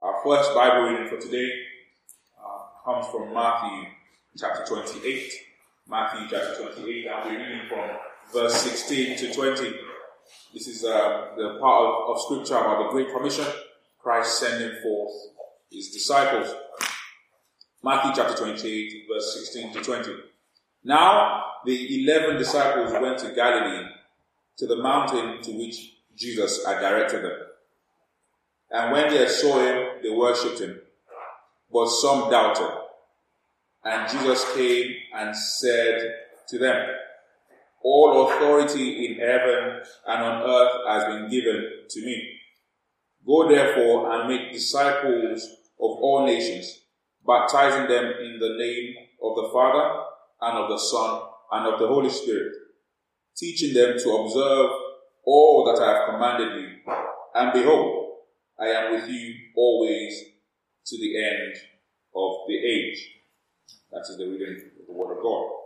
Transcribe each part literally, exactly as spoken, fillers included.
Our first Bible reading for today uh, comes from Matthew chapter twenty-eight. Matthew chapter twenty-eight, and we're reading from verse sixteen to twenty. This is uh, the part of, of scripture about the Great Commission, Christ sending forth his disciples. Matthew chapter twenty-eight, verse sixteen to twenty. Now the eleven disciples went to Galilee, to the mountain to which Jesus had directed them. And when they saw him, they worshipped him. But some doubted. And Jesus came and said to them, all authority in heaven and on earth has been given to me. Go therefore and make disciples of all nations, baptizing them in the name of the Father and of the Son and of the Holy Spirit, teaching them to observe all that I have commanded you. And behold, I am with you always to the end of the age. That is the reading of the Word of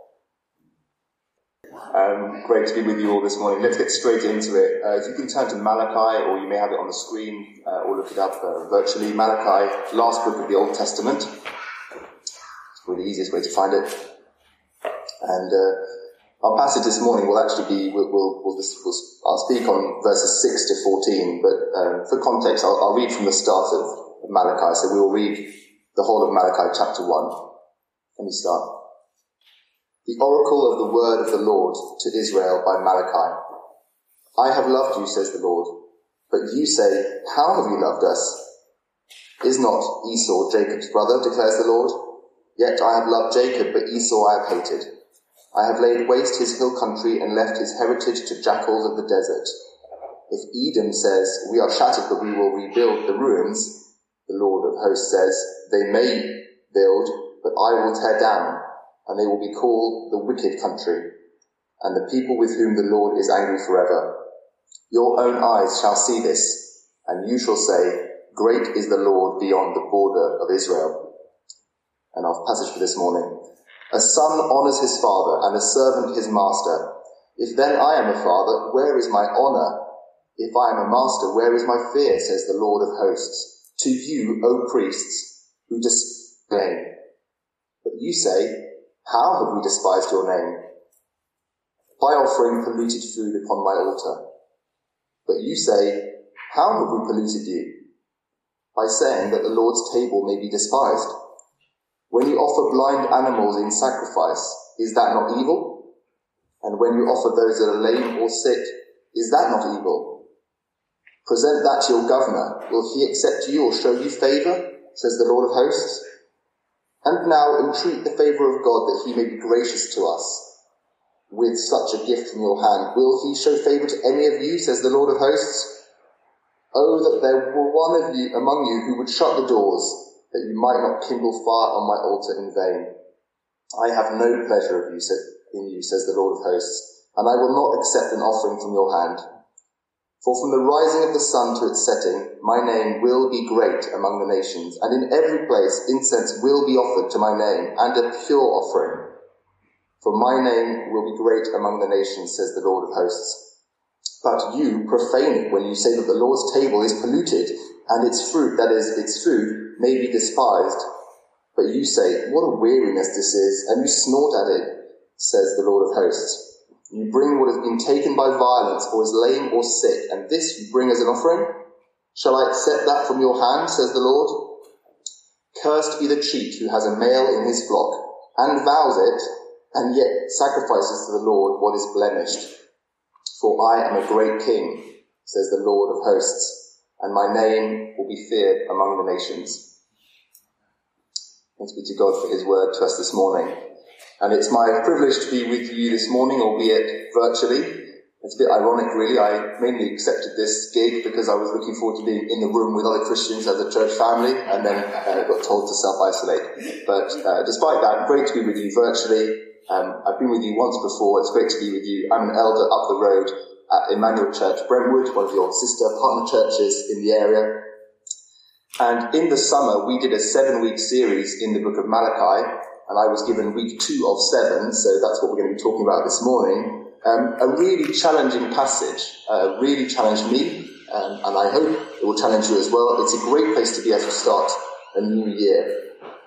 God. Um, great to be with you all this morning. Let's get straight into it. Uh, if you can turn to Malachi, or you may have it on the screen, uh, or look it up uh, virtually. Malachi, last book of the Old Testament. It's probably the easiest way to find it. And uh, our passage this morning will actually be, we'll, we'll, we'll, we'll I'll speak on verses six to fourteen, but um, for context, I'll, I'll read from the start of Malachi. So we'll read the whole of Malachi chapter one. Let me start. The oracle of the word of the Lord to Israel by Malachi. I have loved you, says the Lord, but you say, how have you loved us? Is not Esau Jacob's brother, declares the Lord? Yet I have loved Jacob, but Esau I have hated. I have laid waste his hill country and left his heritage to jackals of the desert. If Edom says, we are shattered, but we will rebuild the ruins, the Lord of hosts says, they may build, but I will tear down, and they will be called the wicked country, and the people with whom the Lord is angry forever. Your own eyes shall see this, and you shall say, great is the Lord beyond the border of Israel. And our passage for this morning. A son honours his father, and a servant his master. If then I am a father, where is my honour? If I am a master, where is my fear, says the Lord of hosts? To you, O priests, who despise your name. But you say, how have we despised your name? By offering polluted food upon my altar. But you say, how have we polluted you? By saying that the Lord's table may be despised. When you offer blind animals in sacrifice, is that not evil? And when you offer those that are lame or sick, is that not evil? Present that to your governor. Will he accept you or show you favour, says the Lord of hosts? And now entreat the favour of God that he may be gracious to us with such a gift from your hand. Will he show favour to any of you, says the Lord of hosts? Oh, that there were one of you among you who would shut the doors, that you might not kindle fire on my altar in vain. I have no pleasure of you, in you, says the Lord of hosts, and I will not accept an offering from your hand. For from the rising of the sun to its setting, my name will be great among the nations, and in every place incense will be offered to my name, and a pure offering. For my name will be great among the nations, says the Lord of hosts. But you profane it when you say that the Lord's table is polluted, and its fruit, that is, its food, may be despised. But you say, what a weariness this is, and you snort at it, says the Lord of hosts. You bring what has been taken by violence, or is lame or sick, and this you bring as an offering? Shall I accept that from your hand, says the Lord? Cursed be the cheat who has a male in his flock, and vows it, and yet sacrifices to the Lord what is blemished. For I am a great king, says the Lord of hosts, and my name will be feared among the nations. Thanks be to God for his word to us this morning. And it's my privilege to be with you this morning, albeit virtually. It's a bit ironic, really. I mainly accepted this gig because I was looking forward to being in the room with other Christians as a church family, and then uh, got told to self-isolate. But uh, despite that, great to be with you virtually. Um, I've been with you once before. It's great to be with you. I'm an elder up the road at Emmanuel Church, Brentwood, one of your sister partner churches in the area. And in the summer, we did a seven-week series in the book of Malachi, and I was given week two of seven, so that's what we're going to be talking about this morning. Um, a really challenging passage, uh, really challenged me, um, and I hope it will challenge you as well. It's a great place to be as we start a new year.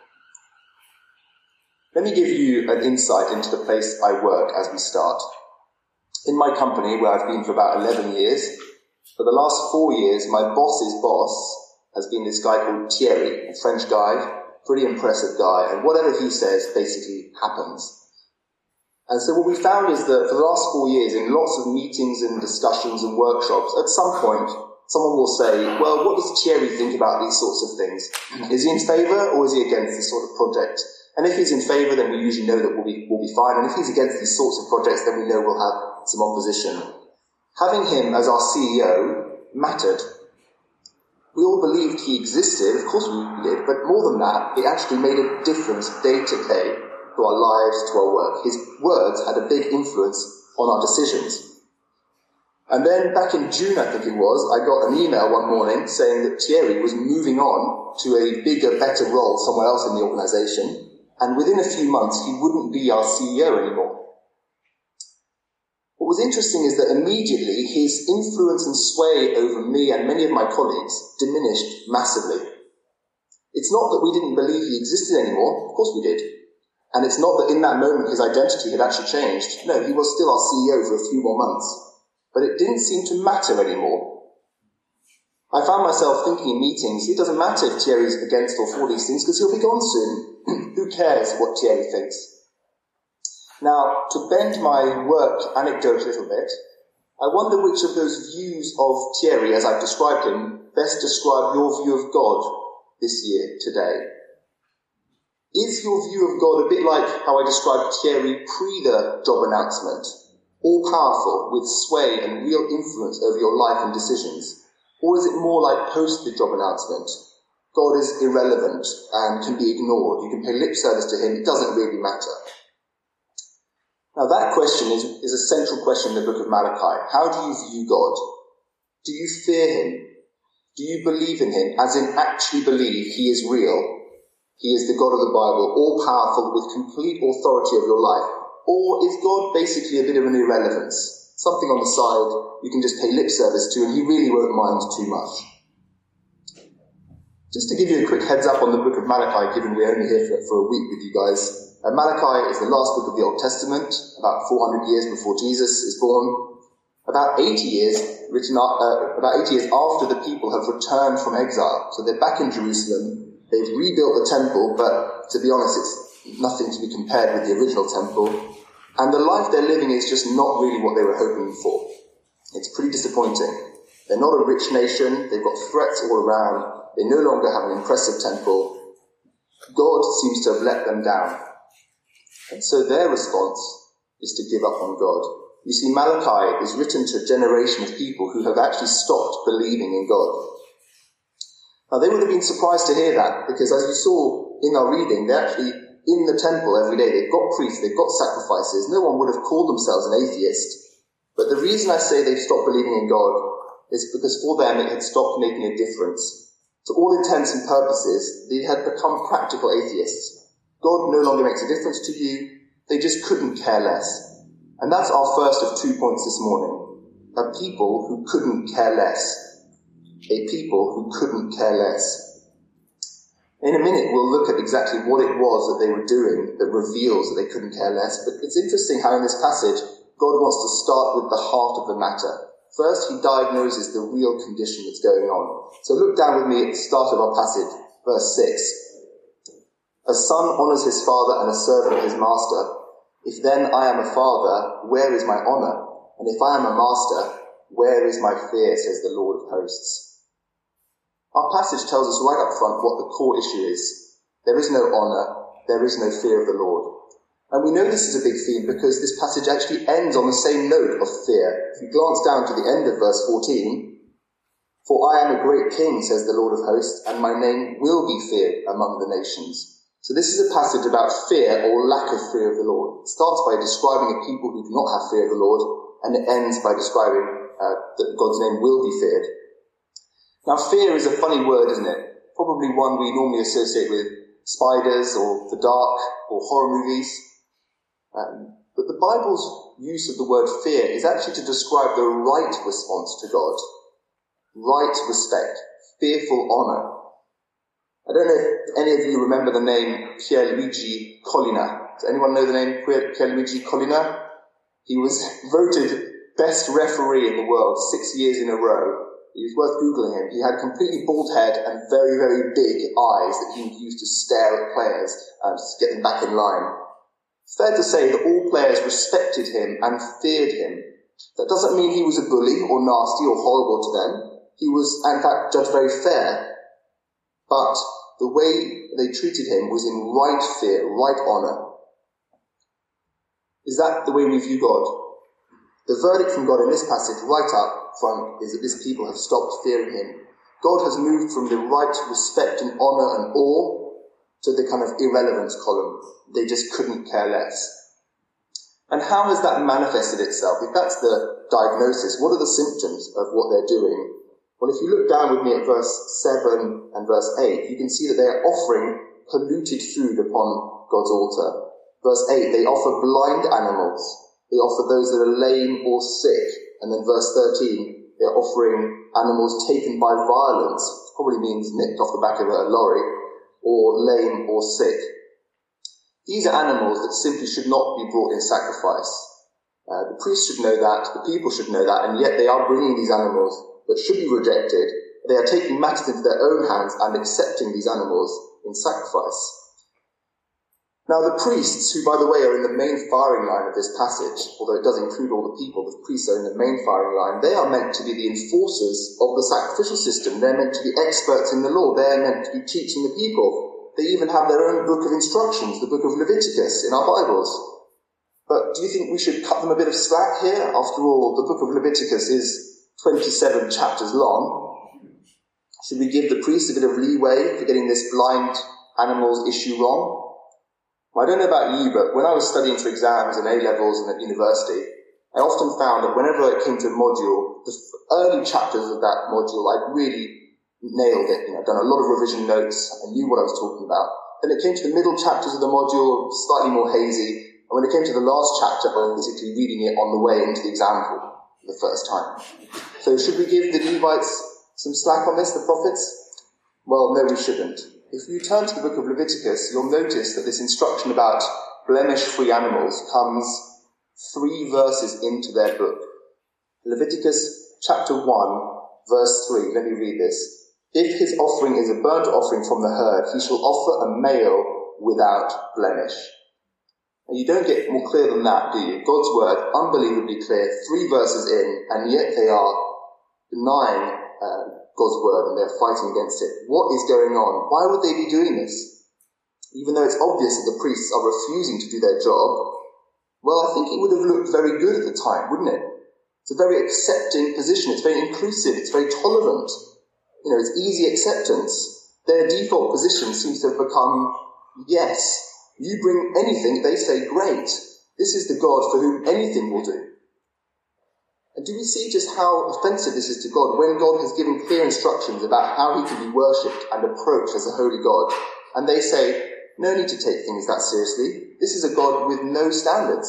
Let me give you an insight into the place I work as we start. In my company, where I've been for about eleven years, for the last four years, my boss's boss has been this guy called Thierry, a French guy, pretty impressive guy, and whatever he says basically happens. And so what we found is that for the last four years, in lots of meetings and discussions and workshops, at some point, someone will say, well, what does Thierry think about these sorts of things? Is he in favour or is he against this sort of project? And if he's in favour, then we usually know that we'll be, we'll be fine. And if he's against these sorts of projects, then we know we'll have some opposition. Having him as our C E O mattered. We all believed he existed, of course we did, but more than that, it actually made a difference day to day to our lives, to our work. His words had a big influence on our decisions. And then back in June, I think it was, I got an email one morning saying that Thierry was moving on to a bigger, better role somewhere else in the organisation, and within a few months he wouldn't be our C E O anymore. What was interesting is that immediately his influence and sway over me and many of my colleagues diminished massively. It's not that we didn't believe he existed anymore, of course we did. And it's not that in that moment his identity had actually changed. No, he was still our C E O for a few more months. But it didn't seem to matter anymore. I found myself thinking in meetings, it doesn't matter if Thierry's against or for these things because he'll be gone soon. Who cares what Thierry thinks? Now, to bend my work anecdote a little bit, I wonder which of those views of Thierry, as I've described him, best describe your view of God this year, today. Is your view of God a bit like how I described Thierry pre the job announcement, all-powerful, with sway and real influence over your life and decisions? Or is it more like post the job announcement? God is irrelevant and can be ignored. You can pay lip service to him, it doesn't really matter. Now that question is, is a central question in the book of Malachi. How do you view God? Do you fear him? Do you believe in him, as in actually believe he is real? He is the God of the Bible, all-powerful with complete authority of your life. Or is God basically a bit of an irrelevance? Something on the side you can just pay lip service to and he really won't mind too much. Just to give you a quick heads up on the book of Malachi, given we're only here for, for a week with you guys. Uh, Malachi is the last book of the Old Testament, about four hundred years before Jesus is born. About eighty years, written up, uh, about eighty years after the people have returned from exile. So they're back in Jerusalem. They've rebuilt the temple, but to be honest, it's nothing to be compared with the original temple. And the life they're living is just not really what they were hoping for. It's pretty disappointing. They're not a rich nation. They've got threats all around. They no longer have an impressive temple. God seems to have let them down. And so their response is to give up on God. You see, Malachi is written to a generation of people who have actually stopped believing in God. Now, they would have been surprised to hear that, because as you saw in our reading, they're actually in the temple every day. They've got priests, they've got sacrifices. No one would have called themselves an atheist. But the reason I say they've stopped believing in God is because for them it had stopped making a difference. To all intents and purposes, they had become practical atheists. God no longer makes a difference to you. They just couldn't care less. And that's our first of two points this morning. A people who couldn't care less. A people who couldn't care less. In a minute, we'll look at exactly what it was that they were doing that reveals that they couldn't care less. But it's interesting how in this passage, God wants to start with the heart of the matter. First, he diagnoses the real condition that's going on. So look down with me at the start of our passage, verse six. A son honours his father and a servant his master. If then I am a father, where is my honour? And if I am a master, where is my fear, says the Lord of hosts. Our passage tells us right up front what the core issue is. There is no honour, there is no fear of the Lord. And we know this is a big theme because this passage actually ends on the same note of fear. If you glance down to the end of verse fourteen, for I am a great king, says the Lord of hosts, and my name will be feared among the nations. So this is a passage about fear or lack of fear of the Lord. It starts by describing a people who do not have fear of the Lord, and it ends by describing uh, that God's name will be feared. Now, fear is a funny word, isn't it? Probably one we normally associate with spiders or the dark or horror movies. Um, but the Bible's use of the word fear is actually to describe the right response to God. right respect, fearful honour. I don't know if any of you remember the name Pierluigi Collina. Does anyone know the name Pierluigi Collina? He was voted best referee in the world six years in a row. It was worth Googling him. He had a completely bald head and very, very big eyes that he would use to stare at players and to get them back in line. It's fair to say that all players respected him and feared him. That doesn't mean he was a bully or nasty or horrible to them. He was, in fact, judged very fair. But the way they treated him was in right fear, right honour. Is that the way we view God? The verdict from God in this passage right up front is that this people have stopped fearing him. God has moved from the right respect and honour and awe to the kind of irrelevance column. They just couldn't care less. And how has that manifested itself? If that's the diagnosis, what are the symptoms of what they're doing? Well, if you look down with me at verse seven and verse eight, you can see that they are offering polluted food upon God's altar. Verse eight, they offer blind animals. They offer those that are lame or sick. And then verse thirteen, they're offering animals taken by violence, which probably means nicked off the back of a lorry, or lame or sick. These are animals that simply should not be brought in sacrifice. Uh, the priests should know that, the people should know that, and yet they are bringing these animals that should be rejected. They are taking matters into their own hands and accepting these animals in sacrifice. Now the priests, who by the way are in the main firing line of this passage, although it does include all the people, the priests are in the main firing line, they are meant to be the enforcers of the sacrificial system. They're meant to be experts in the law. They're meant to be teaching the people. They even have their own book of instructions, the book of Leviticus, in our Bibles. But do you think we should cut them a bit of slack here? After all, the book of Leviticus is twenty-seven chapters long. Should we give the priests a bit of leeway for getting this blind animals issue wrong? Well, I don't know about you, but when I was studying for exams and A-levels and at university, I often found that whenever it came to a module, the early chapters of that module, I'd really nailed it. You know, I'd done a lot of revision notes. I knew what I was talking about. Then it came to the middle chapters of the module, slightly more hazy. And when it came to the last chapter, I was basically reading it on the way into the exam hall for the first time. So should we give the Levites some slack on this, the prophets? Well, no, we shouldn't. If you turn to the book of Leviticus, you'll notice that this instruction about blemish-free animals comes three verses into their book. Leviticus chapter one, verse three. Let me read this. If his offering is a burnt offering from the herd, he shall offer a male without blemish. And you don't get more clear than that, do you? God's word, unbelievably clear, three verses in, and yet they are denying uh, God's word and they're fighting against it. What is going on? Why would they be doing this? Even though it's obvious that the priests are refusing to do their job, well, I think it would have looked very good at the time, wouldn't it? It's a very accepting position. It's very inclusive. It's very tolerant. You know, it's easy acceptance. Their default position seems to have become, yes, you bring anything, they say, great. This is the God for whom anything will do. And do we see just how offensive this is to God when God has given clear instructions about how he can be worshipped and approached as a holy God? And they say, no need to take things that seriously. This is a God with no standards.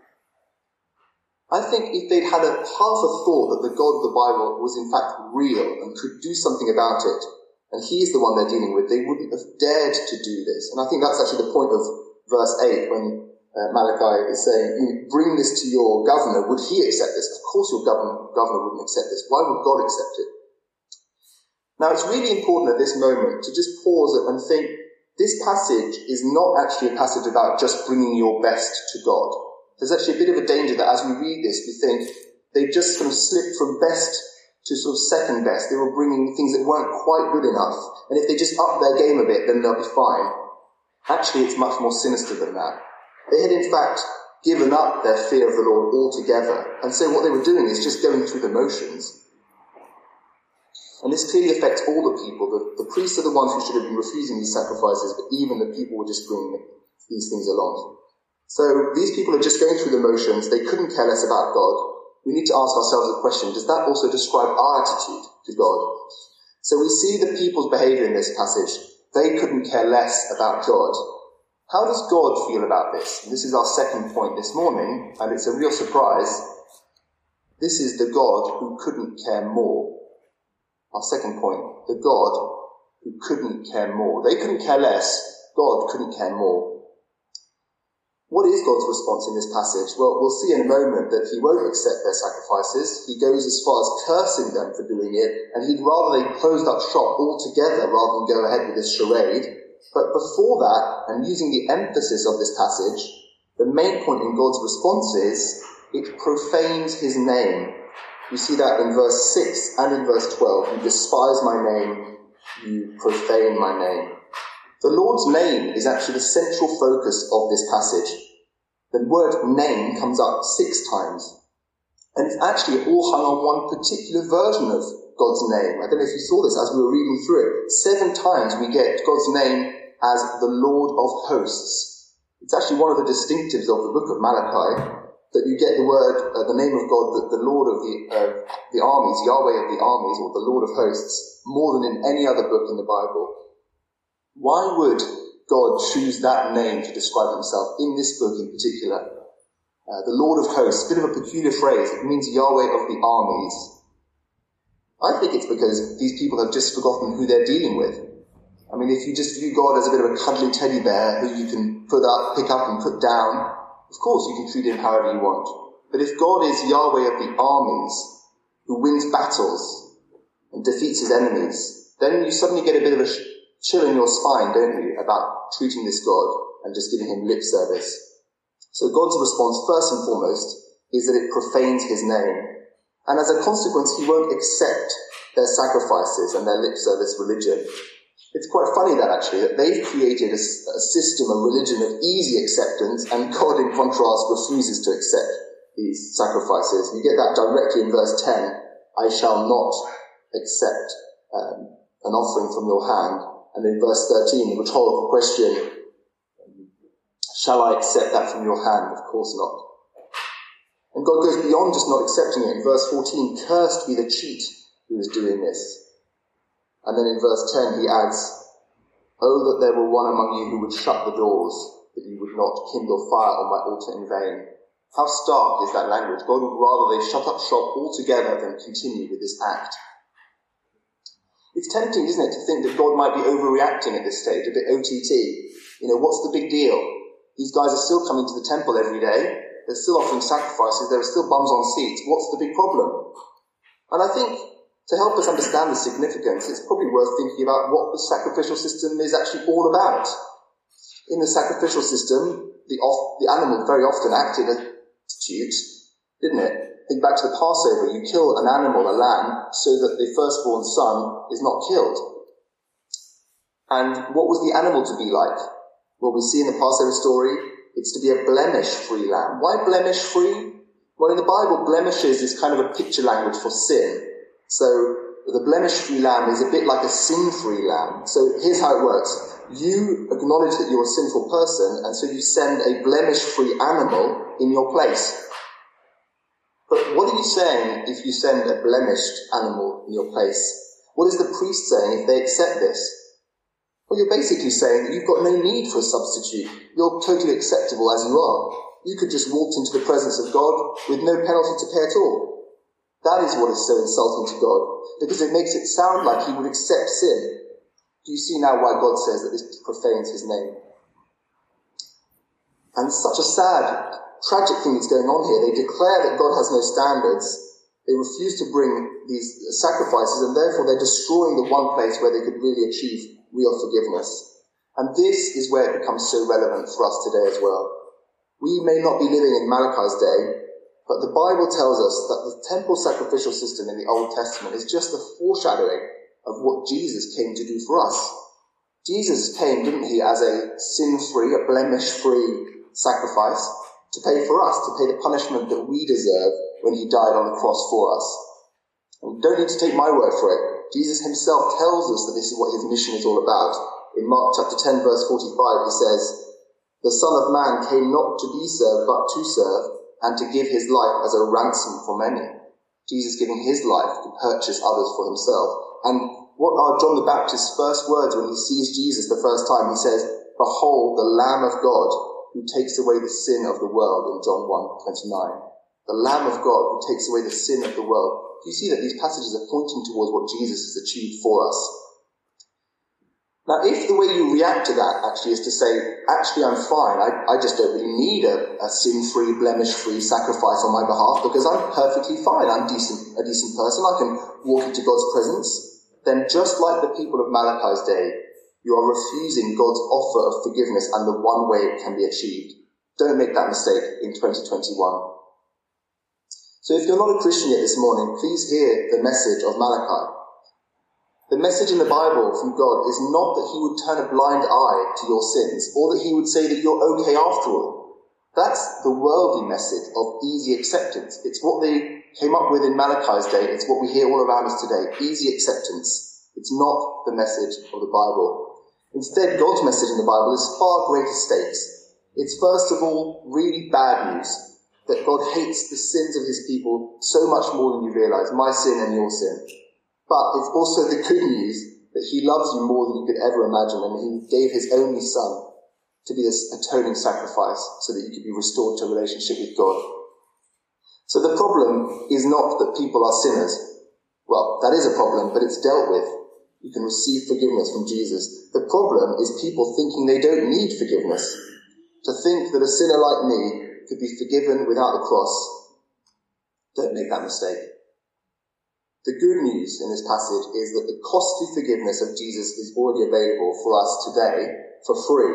I think if they'd had a half a thought that the God of the Bible was in fact real and could do something about it, and he's the one they're dealing with, they wouldn't have dared to do this. And I think that's actually the point of verse eight when uh, Malachi is saying, bring this to your governor. Would he accept this? Of course your governor, governor wouldn't accept this. Why would God accept it? Now it's really important at this moment to just pause and think, this passage is not actually a passage about just bringing your best to God. There's actually a bit of a danger that as we read this, we think they've just sort of slipped from best to sort of second best. They were bringing things that weren't quite good enough. And if they just up their game a bit, then they'll be fine. Actually, it's much more sinister than that. They had, in fact, given up their fear of the Lord altogether. And so what they were doing is just going through the motions. And this clearly affects all the people. The, the priests are the ones who should have been refusing these sacrifices, but even the people were just bringing these things along. So these people are just going through the motions. They couldn't care less about God. We need to ask ourselves a question. Does that also describe our attitude to God? So we see the people's behaviour in this passage. They couldn't care less about God. How does God feel about this? And this is our second point this morning, and it's a real surprise. This is the God who couldn't care more. Our second point, the God who couldn't care more. They couldn't care less. God couldn't care more. What is God's response in this passage? Well, we'll see in a moment that he won't accept their sacrifices. He goes as far as cursing them for doing it, and he'd rather they closed up shop altogether rather than go ahead with this charade. But before that, and using the emphasis of this passage, the main point in God's response is, it profanes his name. You see that in verse six and in verse twelve. You despise my name, you profane my name. The Lord's name is actually the central focus of this passage. The word name comes up six times. And it's actually all hung on one particular version of God's name. I don't know if you saw this as we were reading through it. Seven times we get God's name as the Lord of hosts. It's actually one of the distinctives of the book of Malachi, that you get the word, uh, the name of God, the, the Lord of the, uh, the armies, Yahweh of the armies, or the Lord of hosts, more than in any other book in the Bible. Why would God choose that name to describe himself in this book in particular? Uh, the Lord of hosts, a bit of a peculiar phrase. It means Yahweh of the armies. I think it's because these people have just forgotten who they're dealing with. I mean, if you just view God as a bit of a cuddly teddy bear who you can put up, pick up and put down, of course you can treat him however you want. But if God is Yahweh of the armies, who wins battles and defeats his enemies, then you suddenly get a bit of a chill in your spine, don't you, about treating this God and just giving him lip service. So God's response, first and foremost, is that it profanes his name. And as a consequence, he won't accept their sacrifices and their lip service religion. It's quite funny that actually, that they've created a, a system, a religion of easy acceptance, and God in contrast refuses to accept these sacrifices. You get that directly in verse ten, I shall not accept um, an offering from your hand. And in verse thirteen, the rhetorical question, shall I accept that from your hand? Of course not. And God goes beyond just not accepting it. In verse fourteen, cursed be the cheat who is doing this. And then in verse ten he adds, oh, that there were one among you who would shut the doors, that you would not kindle fire on my altar in vain. How stark is that language? God would rather they shut up shop altogether than continue with this act. It's tempting, isn't it, to think that God might be overreacting at this stage, a bit O T T. You know, what's the big deal? These guys are still coming to the temple every day. They're still offering sacrifices. There are still bums on seats. What's the big problem? And I think to help us understand the significance, it's probably worth thinking about what the sacrificial system is actually all about. In the sacrificial system, the, off, the animal very often acted as a substitute, didn't it? Think back to the Passover. You kill an animal, a lamb, so that the firstborn son is not killed. And what was the animal to be like? Well, we see in the Passover story, it's to be a blemish-free lamb. Why blemish-free? Well, in the Bible, blemishes is kind of a picture language for sin. So the blemish-free lamb is a bit like a sin-free lamb. So here's how it works. You acknowledge that you're a sinful person, and so you send a blemish-free animal in your place. But what are you saying if you send a blemished animal in your place? What is the priest saying if they accept this? Well, you're basically saying that you've got no need for a substitute. You're totally acceptable as you are. You could just waltz into the presence of God with no penalty to pay at all. That is what is so insulting to God, because it makes it sound like he would accept sin. Do you see now why God says that this profanes his name? And such a sad, tragic thing that's going on here. They declare that God has no standards. They refuse to bring these sacrifices, and therefore they're destroying the one place where they could really achieve real forgiveness. And this is where it becomes so relevant for us today as well. We may not be living in Malachi's day, but the Bible tells us that the temple sacrificial system in the Old Testament is just a foreshadowing of what Jesus came to do for us. Jesus came, didn't he, as a sin-free, a blemish-free sacrifice to pay for us, to pay the punishment that we deserve when he died on the cross for us. And you don't need to take my word for it. Jesus himself tells us that this is what his mission is all about. In Mark chapter ten, verse forty-five, he says, the Son of Man came not to be served, but to serve, and to give his life as a ransom for many. Jesus giving his life to purchase others for himself. And what are John the Baptist's first words when he sees Jesus the first time? He says, behold, the Lamb of God, who takes away the sin of the world, in John one twenty-nine. The Lamb of God who takes away the sin of the world. you see that these passages are pointing towards what Jesus has achieved for us. Now, if the way you react to that actually is to say, actually, I'm fine, I, I just don't really need a, a sin-free, blemish-free sacrifice on my behalf because I'm perfectly fine, I'm decent, a decent person, I can walk into God's presence, then just like the people of Malachi's day, you are refusing God's offer of forgiveness and the one way it can be achieved. Don't make that mistake in twenty twenty-one. So if you're not a Christian yet this morning, please hear the message of Malachi. The message in the Bible from God is not that he would turn a blind eye to your sins, or that he would say that you're okay after all. That's the worldly message of easy acceptance. It's what they came up with in Malachi's day. It's what we hear all around us today. Easy acceptance. It's not the message of the Bible. Instead, God's message in the Bible is far greater stakes. It's first of all really bad news. That God hates the sins of his people so much more than you realise, my sin and your sin. But it's also the good news that he loves you more than you could ever imagine, and he gave his only son to be this atoning sacrifice so that you could be restored to a relationship with God. So the problem is not that people are sinners. Well, that is a problem, but it's dealt with. You can receive forgiveness from Jesus. The problem is people thinking they don't need forgiveness. To think that a sinner like me could be forgiven without the cross. Don't make that mistake. The good news in this passage is that the costly forgiveness of Jesus is already available for us today for free.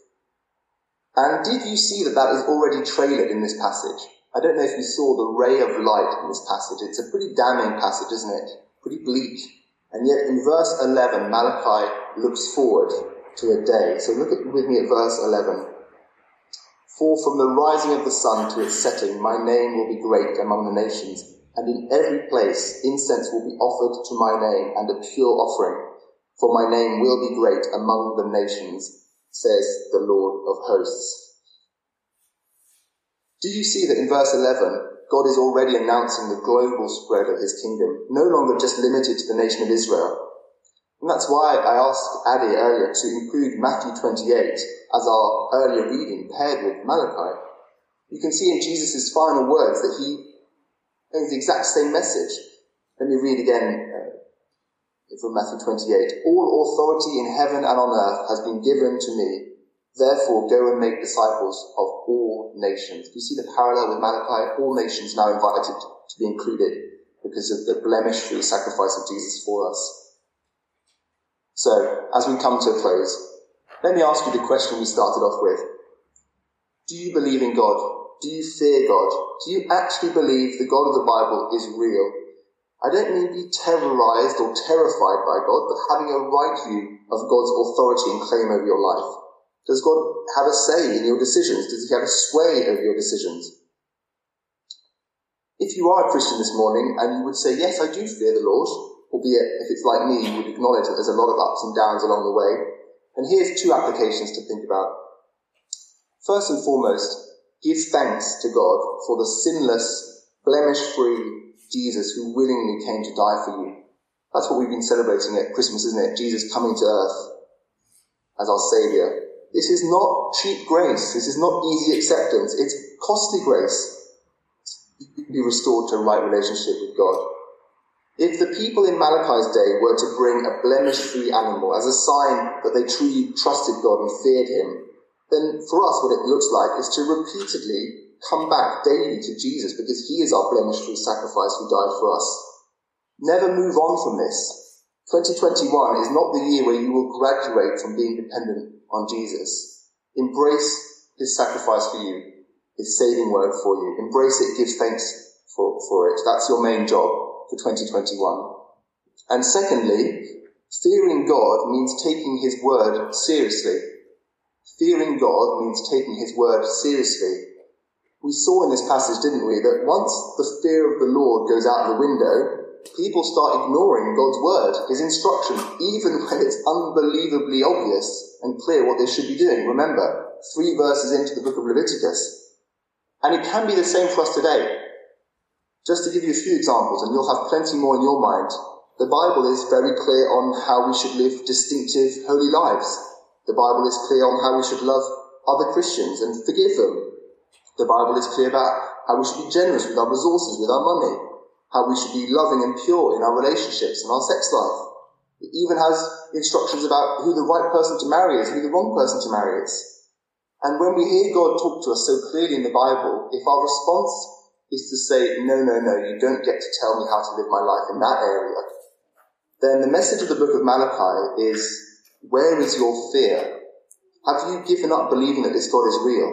And did you see that that is already trailered in this passage? I don't know if you saw the ray of light in this passage. It's a pretty damning passage, isn't it? Pretty bleak. And yet in verse eleven, Malachi looks forward to a day. So look at, with me at verse eleven. For from the rising of the sun to its setting, my name will be great among the nations, and in every place incense will be offered to my name, and a pure offering. For my name will be great among the nations, says the Lord of hosts. Do you see that in verse eleven, God is already announcing the global spread of his kingdom, no longer just limited to the nation of Israel? And that's why I asked Addy earlier to include Matthew twenty-eight as our earlier reading paired with Malachi. You can see in Jesus' final words that he has the exact same message. Let me read again uh, from Matthew twenty-eight. All authority in heaven and on earth has been given to me. Therefore go and make disciples of all nations. Do you see the parallel with Malachi? All nations now invited to be included because of the blemish-free sacrifice of Jesus for us. So, as we come to a close, let me ask you the question we started off with. Do you believe in God? Do you fear God? Do you actually believe the God of the Bible is real? I don't mean be terrorized or terrified by God, but having a right view of God's authority and claim over your life. Does God have a say in your decisions? Does he have a sway over your decisions? If you are a Christian this morning and you would say, yes, I do fear the Lord, albeit if it's like me, you would acknowledge that there's a lot of ups and downs along the way. And here's two applications to think about. First and foremost, give thanks to God for the sinless, blemish-free Jesus who willingly came to die for you. That's what we've been celebrating at Christmas, isn't it? Jesus coming to earth as our Saviour. This is not cheap grace. This is not easy acceptance. It's costly grace. You can be restored to a right relationship with God. If the people in Malachi's day were to bring a blemish-free animal as a sign that they truly trusted God and feared him, then for us what it looks like is to repeatedly come back daily to Jesus because he is our blemish-free sacrifice who died for us. Never move on from this. twenty twenty-one is not the year where you will graduate from being dependent on Jesus. Embrace his sacrifice for you, his saving work for you. Embrace it, give thanks for, for it. That's your main job for twenty twenty-one. And secondly, fearing God means taking his word seriously. Fearing God means taking his word seriously. We saw in this passage, didn't we, that once the fear of the Lord goes out the window, people start ignoring God's word, his instruction, even when it's unbelievably obvious and clear what they should be doing. Remember, three verses into the book of Leviticus. And it can be the same for us today. Just to give you a few examples, and you'll have plenty more in your mind, the Bible is very clear on how we should live distinctive, holy lives. The Bible is clear on how we should love other Christians and forgive them. The Bible is clear about how we should be generous with our resources, with our money. how we should be loving and pure in our relationships and our sex life. It even has instructions about who the right person to marry is, who the wrong person to marry is. And when we hear God talk to us so clearly in the Bible, if our response is to say, no, no, no, you don't get to tell me how to live my life in that area, then the message of the book of Malachi is, where is your fear? Have you given up believing that this God is real?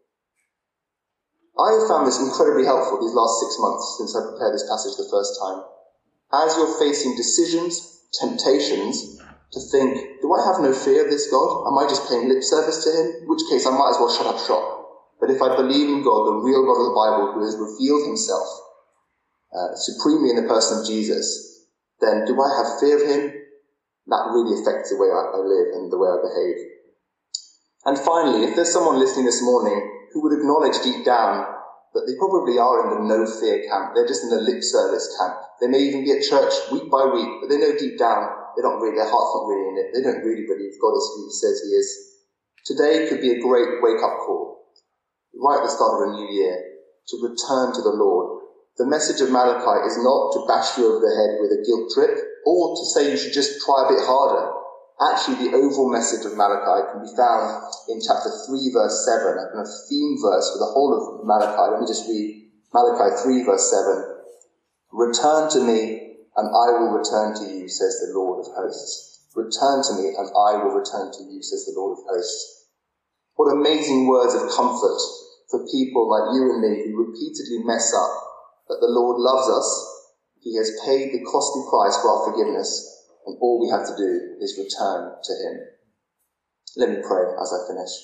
I have found this incredibly helpful these last six months since I prepared this passage the first time. As you're facing decisions, temptations, to think, do I have no fear of this God? Am I just paying lip service to him? In which case I might as well shut up shop. But if I believe in God, the real God of the Bible, who has revealed himself uh, supremely in the person of Jesus, then do I have fear of him? That really affects the way I, I live and the way I behave. And finally, if there's someone listening this morning who would acknowledge deep down that they probably are in the no-fear camp, they're just in the lip service camp. They may even be at church week by week, but they know deep down they don't really, their heart's not really in it. They don't really believe God is who he says he is. Today could be a great wake-up call, right at the start of a new year, to return to the Lord. The message of Malachi is not to bash you over the head with a guilt trip, or to say you should just try a bit harder. Actually, the overall message of Malachi can be found in chapter three, verse seven, a kind of theme verse for the whole of Malachi. Let me just read Malachi three, verse seven. Return to me, and I will return to you, says the Lord of hosts. Return to me, and I will return to you, says the Lord of hosts. What amazing words of comfort for people like you and me who repeatedly mess up, that the Lord loves us, he has paid the costly price for our forgiveness, and all we have to do is return to him. Let me pray as I finish.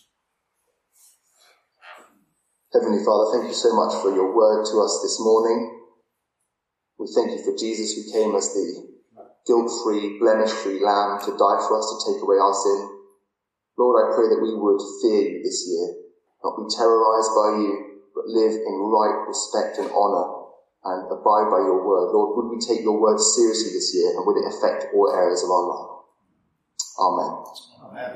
Heavenly Father, thank you so much for your word to us this morning. We thank you for Jesus, who came as the guilt-free, blemish-free lamb to die for us, to take away our sin. Lord, I pray that we would fear you this year, not be terrorized by you, but live in right respect and honor and abide by your word. Lord, would we take your word seriously this year, and would it affect all areas of our life? Amen.